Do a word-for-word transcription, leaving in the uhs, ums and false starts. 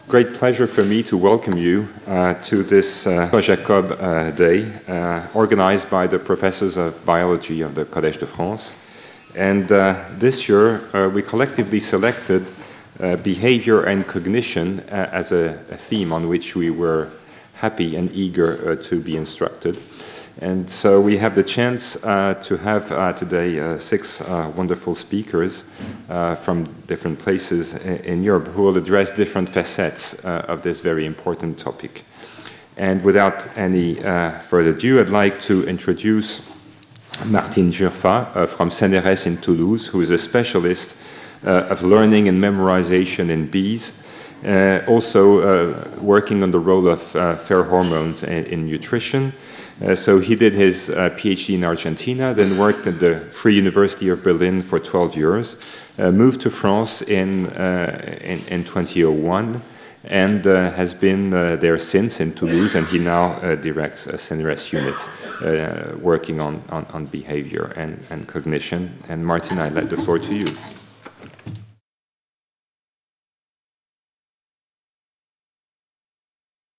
great pleasure for me to welcome you uh, to this uh, Jacob uh, Day, uh, organized by the professors of biology of the Collège de France. And uh, this year, uh, we collectively selected uh, behavior and cognition uh, as a, a theme on which we were happy and eager uh, to be instructed. And so we have the chance uh, to have uh, today uh, six uh, wonderful speakers uh, from different places in Europe who will address different facets uh, of this very important topic. And without any uh, further ado, I'd like to introduce Martine Jurfa uh, from C N R S in Toulouse, who is a specialist uh, of learning and memorization in bees, uh, also uh, working on the role of uh, fair hormones in, in nutrition. Uh, so he did his uh, PhD in Argentina, then worked at the Free University of Berlin for twelve years, uh, moved to France in, uh, in, in two thousand one, and uh, has been uh, there since in Toulouse, and he now uh, directs a C N R S unit uh, working on, on, on behavior and, and cognition. And Martin, I let the floor to you.